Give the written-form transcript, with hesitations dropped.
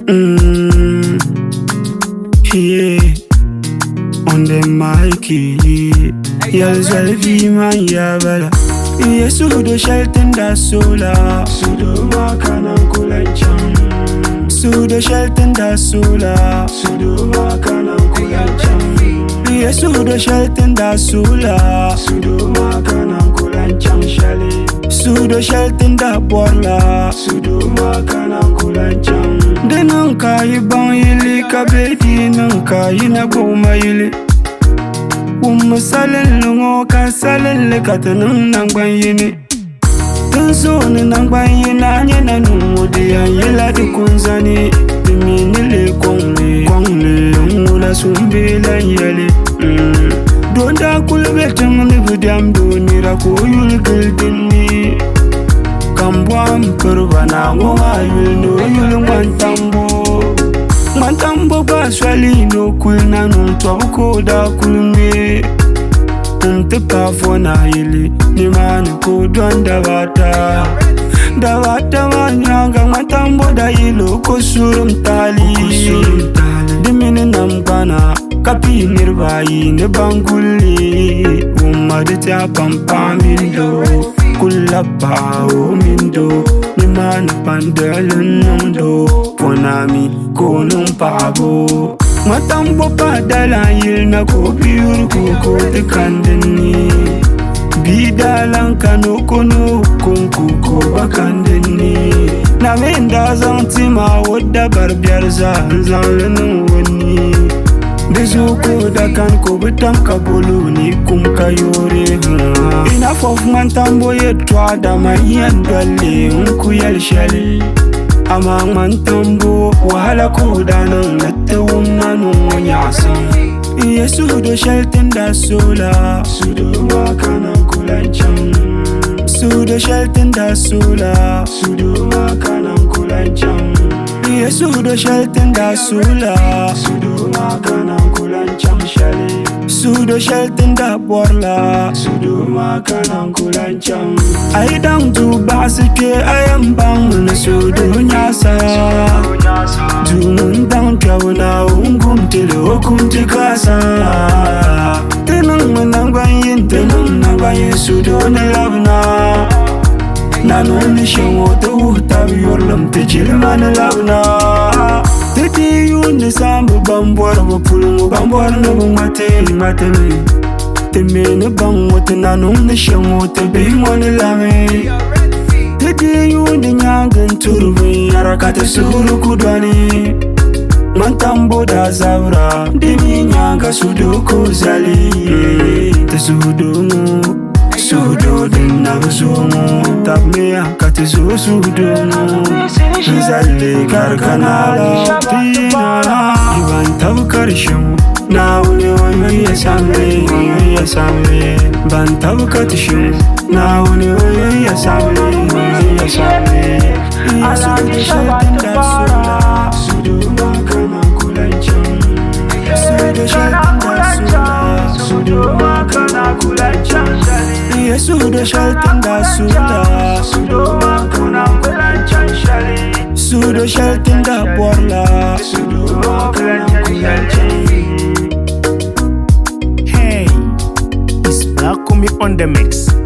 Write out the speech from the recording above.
Yeah, on the mic, jag själv man jävla. Yesu do shelten da sola, sudo makana kulancham. Sudo shelten da sola, sudo makana kulancham. Yesu do shelten da sola, sudo makana kulancham shali. Sudo shelten da borla, sudo makana kulancham. Denan kayi ban yili kabedi nan kayi na goma yili. Salin lungo kan salin lekatanun nang banyini. Tunzoni nang banyina nyena numudi yila di kunzani. Dimini le kongle ngula sumbila yali. Donda kulbetem ni budiam doni rako yul gildini. Kambwam kurvana ngwa yul no yul Mantambo baswali no kulna num toko da kulme. Nte pafona hili ni mani kudwan Dawata wanyanga matambo da ilo kusurum tali. Dimini nambana kapi nirvayi ne banguli. Umade tia pampamindo kulapa mindo. Ni mani pandelun nundo ponami konum pabo. Matambo padala yilna ko biur ko de kandeni. Bidalan kano kono konku ko bakandeni. Na menda zantima wadda barbiar zanlenu wani. Dezo ko da kan ko bitam kabulu ni kum kayore. Enough of mantambo yetwa da mayen dole unku yel sheli. Amang mantambo wahala kudanan natawum nanong nyasan. Yesu do shelten da sola, sudo makana kulancham. Sudo shelten da sola, sudo makana kulancham. Yesu do shelten da sola, sudo makana kulancham shali. Sudo shelten da borla, sudo makana kulancham. I don't do basike, I am bound na sudo nyasa. Dumun down kauna ungum tele okum tikasa. Tenang menangbayin, tenang nangbayin sudo na labna. Nanon ni shango tu tabi yorlam te chilma na labna. Teti yun ni sambu bambor mapulungu bambor na mate me. Teme ni bang wote nanon ni shango te bingo ni lame. Teti yun ni nyangan turbi arakate suru kudwani. Mantambo da zavra dimi nyanga sudoku zali. Te sudomu sudo din na zumu. Tabme akate sudomu. Zali karkanala tina. Iban tabu karishu na uni oi yasamle. Ban tabu katishu na uni oi yasamle. Yesu shelten da sola, sudo makana kulancham. Sudo shelten da sola, sudo makana kulancham. Yesu do shelten da sola, sudo makana kulancham shali. Sudo shelten da borla, sudo makana kulancham. Hey, it's Black on the mix.